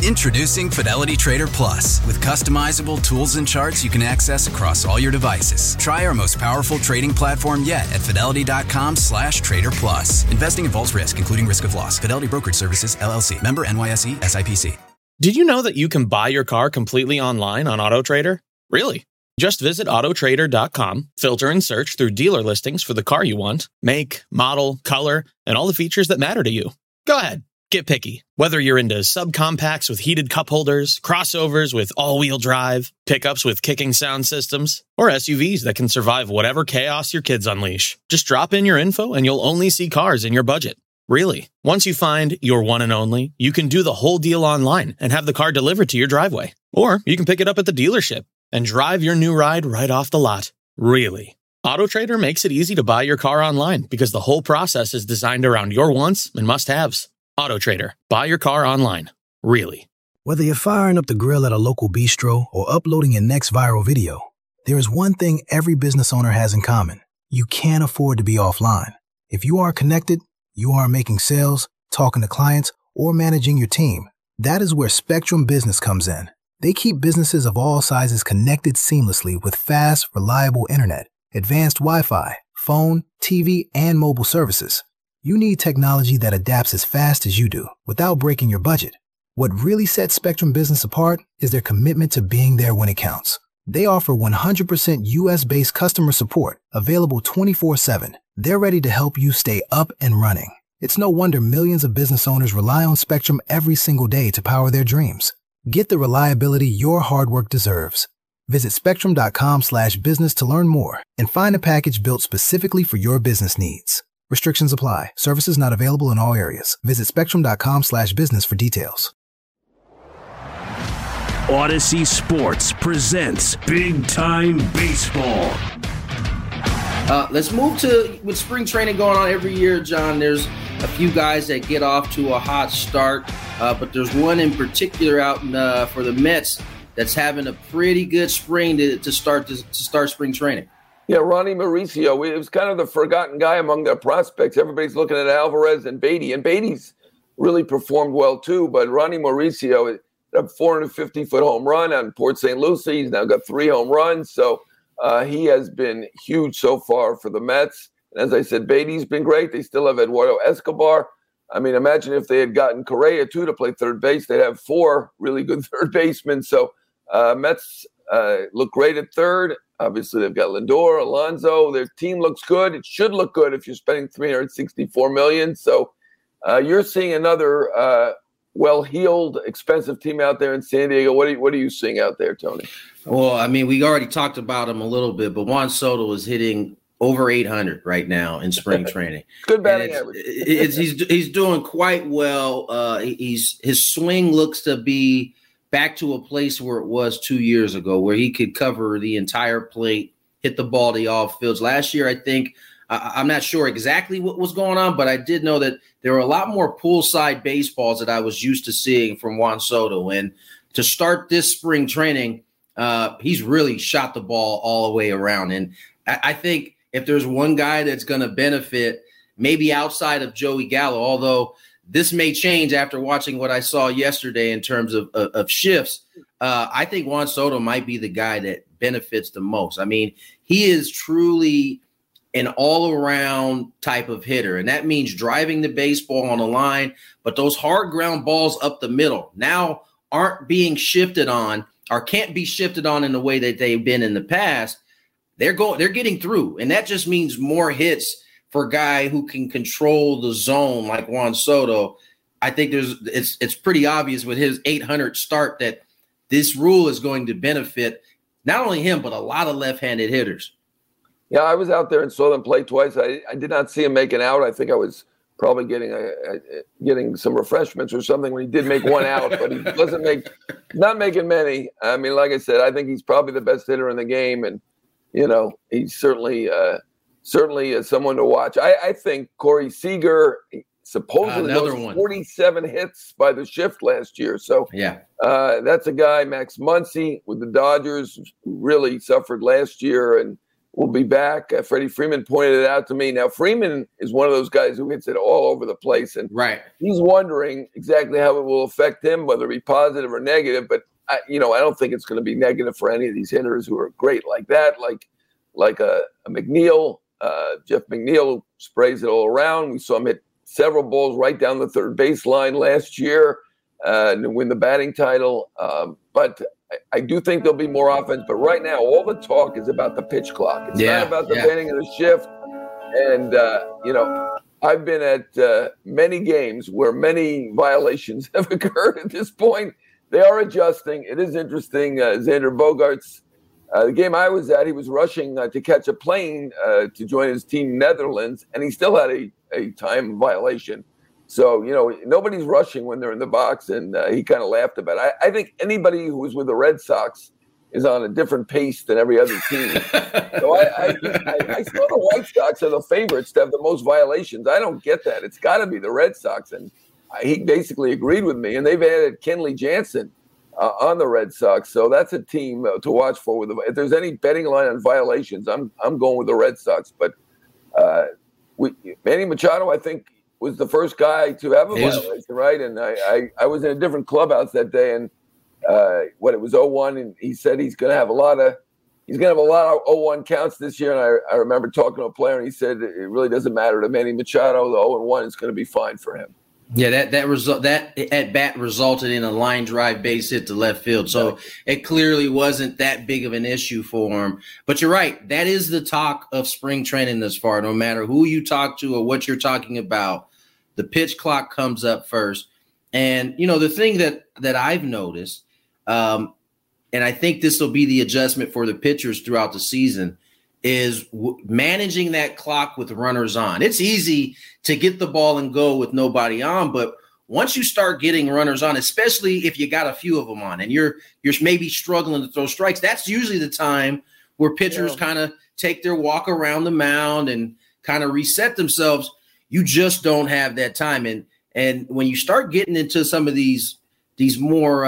Introducing Fidelity Trader Plus. With customizable tools and charts you can access across all your devices. Try our most powerful trading platform yet at fidelity.com/trader plus. Investing involves risk, including risk of loss. Fidelity Brokerage Services, LLC. Member NYSE, SIPC. Did you know that you can buy your car completely online on AutoTrader? Really? Just visit autotrader.com, filter and search through dealer listings for the car you want, make, model, color, and all the features that matter to you. Go ahead, get picky. Whether you're into subcompacts with heated cup holders, crossovers with all-wheel drive, pickups with kicking sound systems, or SUVs that can survive whatever chaos your kids unleash. Just drop in your info and you'll only see cars in your budget. Really. Once you find your one and only, you can do the whole deal online and have the car delivered to your driveway. Or you can pick it up at the dealership and drive your new ride right off the lot. Really. AutoTrader makes it easy to buy your car online because the whole process is designed around your wants and must-haves. AutoTrader. Buy your car online. Really. Whether you're firing up the grill at a local bistro or uploading your next viral video, there is one thing every business owner has in common. You can't afford to be offline. If you are connected, you are making sales, talking to clients, or managing your team. That is where Spectrum Business comes in. They keep businesses of all sizes connected seamlessly with fast, reliable internet, advanced Wi-Fi, phone, TV, and mobile services. You need technology that adapts as fast as you do without breaking your budget. What really sets Spectrum Business apart is their commitment to being there when it counts. They offer 100% US-based customer support, available 24/7. They're ready to help you stay up and running. It's no wonder millions of business owners rely on Spectrum every single day to power their dreams. Get the reliability your hard work deserves. Visit spectrum.com/business to learn more and find a package built specifically for your business needs. Restrictions apply. Services not available in all areas. Visit spectrum.com/business for details. Odyssey Sports presents Big Time Baseball. Let's move to, with spring training going on every year, John, there's a few guys that get off to a hot start, but there's one in particular out for the Mets that's having a pretty good spring to start spring training. Yeah, Ronnie Mauricio. It was kind of the forgotten guy among the prospects. Everybody's looking at Alvarez and Beatty, and Beatty's really performed well too, but Ronnie Mauricio, a 450-foot home run on Port St. Lucie. He's now got 3 home runs, so he has been huge so far for the Mets. And as I said, Beatty's been great. They still have Eduardo Escobar. I mean, imagine if they had gotten Correa, too, to play third base. They'd have 4 really good third basemen. So Mets look great at third. Obviously, they've got Lindor, Alonso. Their team looks good. It should look good if you're spending $364 million. So you're seeing another well-heeled, expensive team out there in San Diego. What are you seeing out there, Tony? Well, I mean, we already talked about him a little bit, but Juan Soto is hitting over 800 right now in spring training. Good batting average. He's doing quite well. His swing looks to be back to a place where it was 2 years ago, where he could cover the entire plate, hit the ball to all fields. Last year, I think, I'm not sure exactly what was going on, but I did know that there were a lot more poolside baseballs that I was used to seeing from Juan Soto. And to start this spring training, he's really shot the ball all the way around. And I think if there's one guy that's going to benefit, maybe outside of Joey Gallo, although this may change after watching what I saw yesterday in terms of shifts, I think Juan Soto might be the guy that benefits the most. I mean, he is truly an all-around type of hitter, and that means driving the baseball on the line, but those hard ground balls up the middle now aren't being shifted on or can't be shifted on in the way that they've been in the past. They're getting through, and that just means more hits for a guy who can control the zone like Juan Soto. I think it's pretty obvious with his 800 start that this rule is going to benefit not only him, but a lot of left-handed hitters. Yeah, I was out there and saw them play twice. I did not see him make an out. I think I was probably getting some refreshments or something when he did make one out, but he not making many. I mean, like I said, I think he's probably the best hitter in the game, and he's certainly is someone to watch. I think Corey Seager supposedly those 47 hits by the shift last year. So yeah, that's a guy. Max Muncy with the Dodgers really suffered last year, and will be back. Freddie Freeman pointed it out to me. Now, Freeman is one of those guys who hits it all over the place, and he's wondering exactly how it will affect him, whether it be positive or negative. But I don't think it's going to be negative for any of these hitters who are great like that, like a McNeil. Jeff McNeil sprays it all around. We saw him hit several balls right down the third baseline last year to win the batting title. But I do think there'll be more offense. But right now, all the talk is about the pitch clock. It's not about the beginning of the shift. And, I've been at many games where many violations have occurred at this point. They are adjusting. It is interesting. Xander Bogaerts, the game I was at, he was rushing to catch a plane to join his team, Netherlands, and he still had a time violation. So, nobody's rushing when they're in the box, and he kind of laughed about it. I think anybody who was with the Red Sox is on a different pace than every other team. So I saw the White Sox are the favorites to have the most violations. I don't get that. It's got to be the Red Sox, and he basically agreed with me, and they've added Kenley Jansen on the Red Sox. So that's a team to watch for. If there's any betting line on violations, I'm going with the Red Sox. But Manny Machado, I think, was the first guy to have a violation, right? And I was in a different clubhouse that day, and it was 0-1, and he said he's going to have a lot of 0-1 counts this year. And I remember talking to a player, and he said it really doesn't matter to Manny Machado. The 0-1 is going to be fine for him. Yeah, that at bat resulted in a line drive base hit to left field. So it clearly wasn't that big of an issue for him. But you're right. That is the talk of spring training thus far. No matter who you talk to or what you're talking about, the pitch clock comes up first. And, the thing that I've noticed, and I think this will be the adjustment for the pitchers throughout the season, is managing that clock with runners on. It's easy to get the ball and go with nobody on, but once you start getting runners on, especially if you got a few of them on and you're maybe struggling to throw strikes, that's usually the time where pitchers kind of take their walk around the mound and kind of reset themselves. You just don't have that time. And when you start getting into some of these more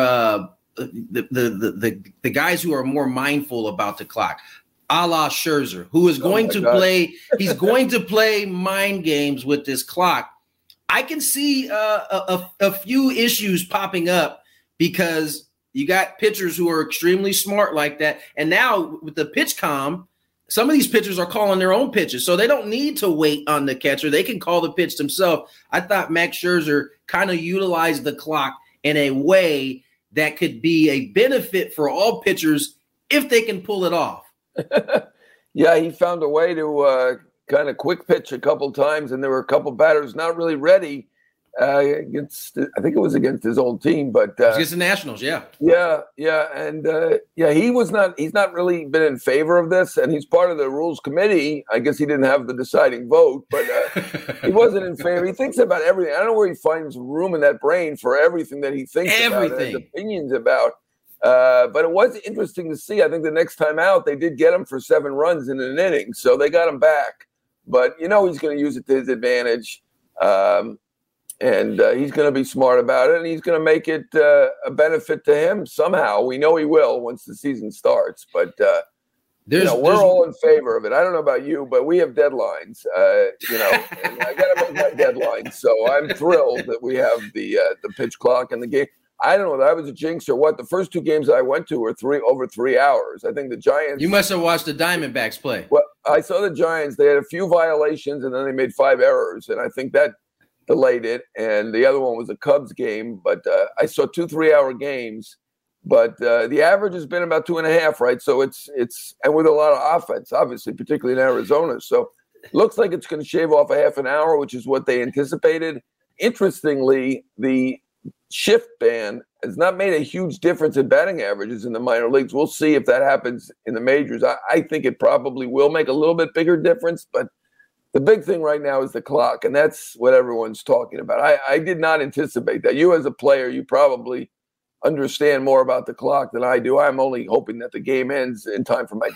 the guys who are more mindful about the clock, a la Scherzer, who is going to play, he's going to play mind games with this clock. I can see a few issues popping up because you got pitchers who are extremely smart like that. And now with the pitch comm, some of these pitchers are calling their own pitches, so they don't need to wait on the catcher. They can call the pitch themselves. I thought Max Scherzer kind of utilized the clock in a way that could be a benefit for all pitchers if they can pull it off. Yeah, he found a way to kind of quick pitch a couple times, and there were a couple batters not really ready against. I think it was against his old team, but against the Nationals, yeah, and he's not really been in favor of this, and he's part of the rules committee. I guess he didn't have the deciding vote, but he wasn't in favor. He thinks about everything. I don't know where he finds room in that brain for everything that he thinks about, and his opinions about. But it was interesting to see. I think the next time out, they did get him for 7 runs in an inning, so they got him back. But he's going to use it to his advantage, and he's going to be smart about it, and he's going to make it a benefit to him somehow. We know he will once the season starts. But we're all in favor of it. I don't know about you, but we have deadlines. And I got to make my deadline, so I'm thrilled that we have the pitch clock and the game. I don't know if I was a jinx or what. The first 2 games I went to were over 3 hours. I think the Giants. You must have watched the Diamondbacks play. Well, I saw the Giants. They had a few violations, and then they made 5 errors, and I think that delayed it. And the other one was a Cubs game, but I saw 2 3-hour games. But the average has been about 2.5, right? So it's and with a lot of offense, obviously, particularly in Arizona. So it looks like it's going to shave off a half an hour, which is what they anticipated. Interestingly, the shift ban has not made a huge difference in batting averages in the minor leagues. We'll see if that happens in the majors. I think it probably will make a little bit bigger difference, but the big thing right now is the clock, and that's what everyone's talking about. I did not anticipate that. You as a player, you probably understand more about the clock than I do. I'm only hoping that the game ends in time for my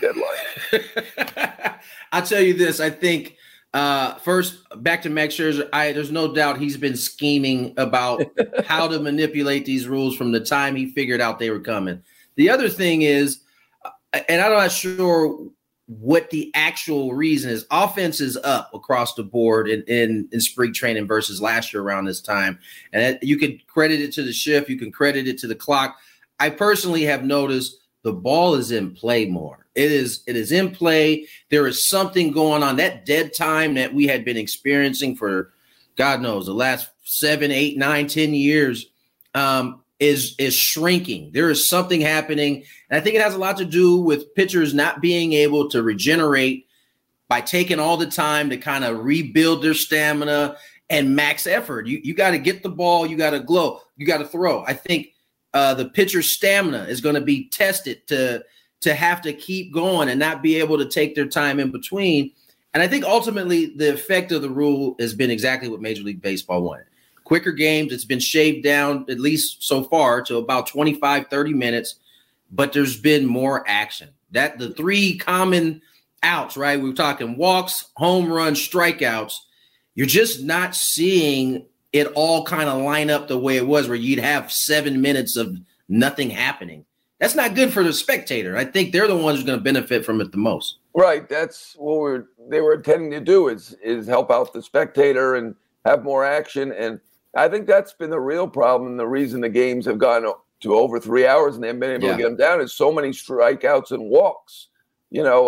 deadline. I'll tell you this. I think first, back to Max Scherzer, there's no doubt he's been scheming about how to manipulate these rules from the time he figured out they were coming. The other thing is, and I'm not sure what the actual reason is. Offense is up across the board in spring training versus last year around this time. And you could credit it to the shift. You can credit it to the clock. I personally have noticed the ball is in play more. It is in play. There is something going on. That dead time that we had been experiencing for, God knows, the last 7, 8, 9, 10 years is shrinking. There is something happening. And I think it has a lot to do with pitchers not being able to regenerate by taking all the time to kind of rebuild their stamina and max effort. You got to get the ball. You got to glow. You got to throw. I think the pitcher's stamina is going to be tested to have to keep going and not be able to take their time in between. And I think ultimately the effect of the rule has been exactly what Major League Baseball wanted. Quicker games. It's been shaved down, at least so far, to about 25, 30 minutes, but there's been more action. That the 3 common outs, right? We're talking walks, home runs, strikeouts. You're just not seeing it all kind of line up the way it was, where you'd have 7 minutes of nothing happening. That's not good for the spectator. I think they're the ones who's going to benefit from it the most. Right. That's what they were intending to do is help out the spectator and have more action. And I think that's been the real problem. The reason the games have gone to over 3 hours and they haven't been able to get them down is so many strikeouts and walks. There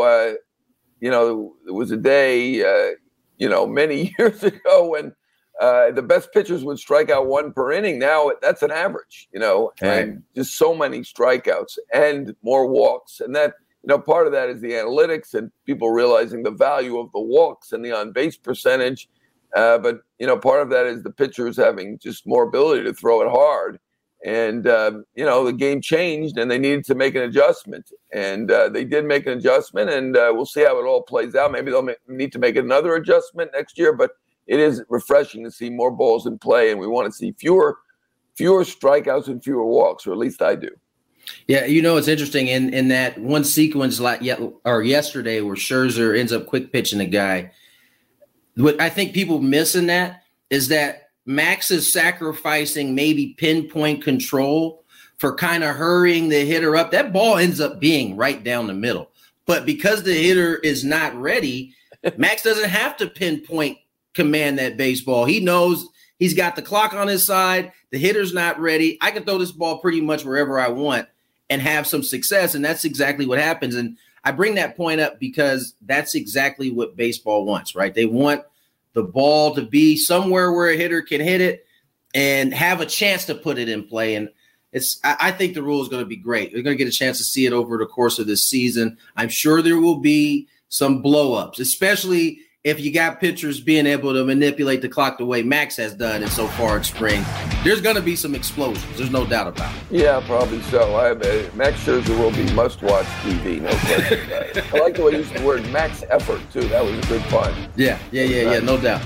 was a day, many years ago when the best pitchers would strike out 1 per inning. Now that's an average, and just so many strikeouts and more walks. And that, part of that is the analytics and people realizing the value of the walks and the on-base percentage. But part of that is the pitchers having just more ability to throw it hard. And, the game changed and they needed to make an adjustment. And they did make an adjustment, and we'll see how it all plays out. Maybe they'll need to make another adjustment next year, but it is refreshing to see more balls in play. And we want to see fewer strikeouts and fewer walks, or at least I do. Yeah, it's interesting in that one sequence yesterday where Scherzer ends up quick pitching a guy. What I think people miss in that is that Max is sacrificing maybe pinpoint control for kind of hurrying the hitter up. That ball ends up being right down the middle. But because the hitter is not ready, Max doesn't have to pinpoint command that baseball. He knows he's got the clock on his side. The hitter's not ready. I can throw this ball pretty much wherever I want and have some success. And that's exactly what happens. And I bring that point up because that's exactly what baseball wants, right? They want the ball to be somewhere where a hitter can hit it and have a chance to put it in play. And I think the rule is going to be great. We're going to get a chance to see it over the course of this season. I'm sure there will be some blow-ups, especially if you got pitchers being able to manipulate the clock the way Max has done it so far in spring. There's going to be some explosions. There's no doubt about it. Yeah, probably so. Max Scherzer will be must-watch TV, no question about it. I like the way you used the word max effort, too. That was a good pun. Yeah, no doubt.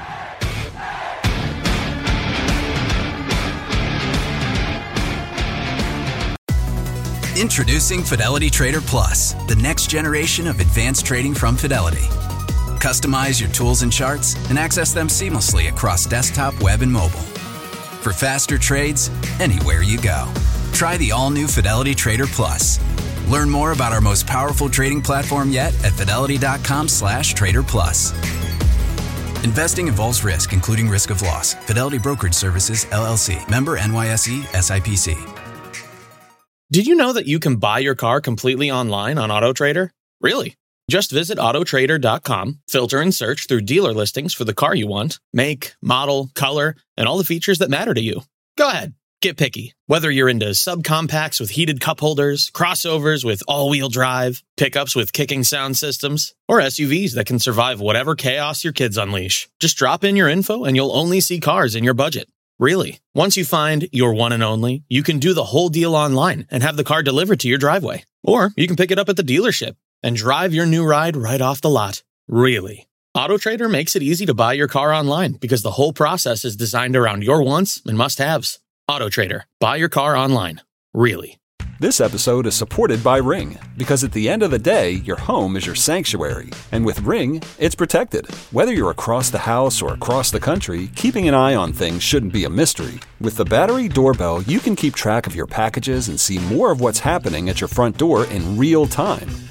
Introducing Fidelity Trader Plus, the next generation of advanced trading from Fidelity. Customize your tools and charts and access them seamlessly across desktop, web, and mobile. For faster trades, anywhere you go. Try the all-new Fidelity Trader Plus. Learn more about our most powerful trading platform yet at fidelity.com/Trader Plus. Investing involves risk, including risk of loss. Fidelity Brokerage Services, LLC. Member NYSE, SIPC. Did you know that you can buy your car completely online on AutoTrader? Really? Just visit autotrader.com, filter and search through dealer listings for the car you want, make, model, color, and all the features that matter to you. Go ahead, get picky. Whether you're into subcompacts with heated cup holders, crossovers with all-wheel drive, pickups with kicking sound systems, or SUVs that can survive whatever chaos your kids unleash. Just drop in your info and you'll only see cars in your budget. Really. Once you find your one and only, you can do the whole deal online and have the car delivered to your driveway. Or you can pick it up at the dealership and drive your new ride right off the lot. Really. AutoTrader makes it easy to buy your car online because the whole process is designed around your wants and must-haves. AutoTrader. Buy your car online. Really. This episode is supported by Ring, because at the end of the day, your home is your sanctuary. And with Ring, it's protected. Whether you're across the house or across the country, keeping an eye on things shouldn't be a mystery. With the Battery Doorbell, you can keep track of your packages and see more of what's happening at your front door in real time.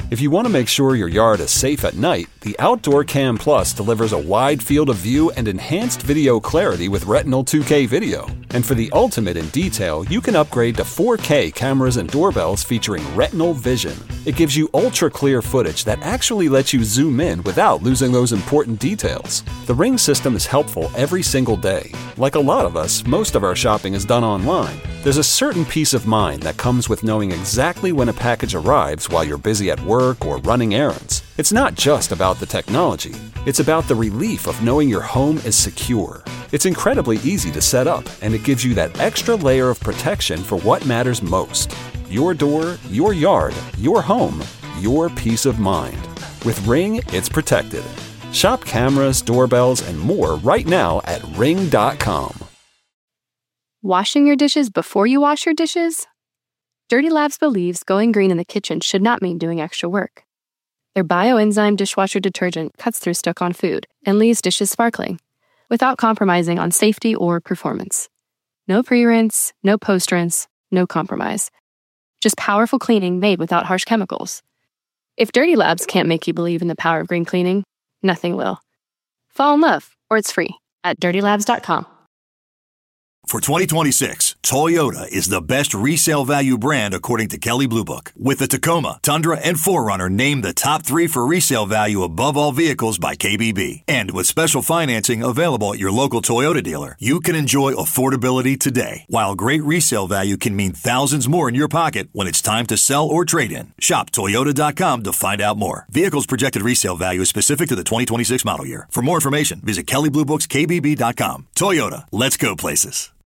If you want to make sure your yard is safe at night, the Outdoor Cam Plus delivers a wide field of view and enhanced video clarity with Retinal 2K video. And for the ultimate in detail, you can upgrade to 4K cameras and doorbells featuring Retinal Vision. It gives you ultra-clear footage that actually lets you zoom in without losing those important details. The Ring system is helpful every single day. Like a lot of us, most of our shopping is done online. There's a certain peace of mind that comes with knowing exactly when a package arrives while you're busy at work or running errands. It's not just about the technology. It's about the relief of knowing your home is secure. It's incredibly easy to set up, and it gives you that extra layer of protection for what matters most. Your door, your yard, your home, your peace of mind. With Ring, it's protected. Shop cameras, doorbells, and more right now at Ring.com. Washing your dishes before you wash your dishes? Dirty Labs believes going green in the kitchen should not mean doing extra work. Their bioenzyme dishwasher detergent cuts through stuck-on food and leaves dishes sparkling, without compromising on safety or performance. No pre-rinse, no post-rinse, no compromise. Just powerful cleaning made without harsh chemicals. If Dirty Labs can't make you believe in the power of green cleaning, nothing will. Fall in love, or it's free, at dirtylabs.com. For 2026, Toyota is the best resale value brand according to Kelley Blue Book, with the Tacoma, Tundra, and 4Runner named the top 3 for resale value above all vehicles by KBB. And with special financing available at your local Toyota dealer, you can enjoy affordability today, while great resale value can mean thousands more in your pocket when it's time to sell or trade in. Shop Toyota.com to find out more. Vehicles projected resale value is specific to the 2026 model year. For more information, visit KelleyBlueBooksKBB.com. Toyota, let's go places.